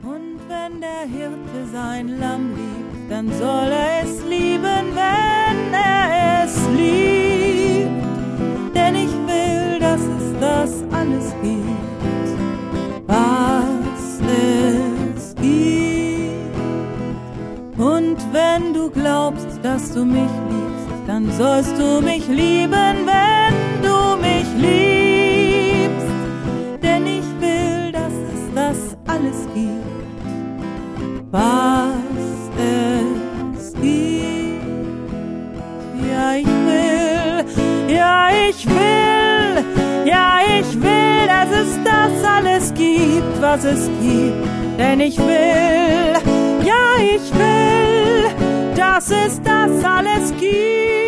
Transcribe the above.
Und wenn der Hirte sein Lamm liebt, dann soll er es lieben, wenn er es liebt. Denn ich will, dass es das alles gibt, was es gibt. Und wenn du glaubst, dass du mich liebst, dann sollst du mich lieben, wenn du mich liebst. Denn ich will, dass es das alles gibt, was es gibt. Ja, ich will, ja, ich will, ja, ich will, dass es das alles gibt, was es gibt. Denn ich will, ja, ich will, dass es das alles gibt.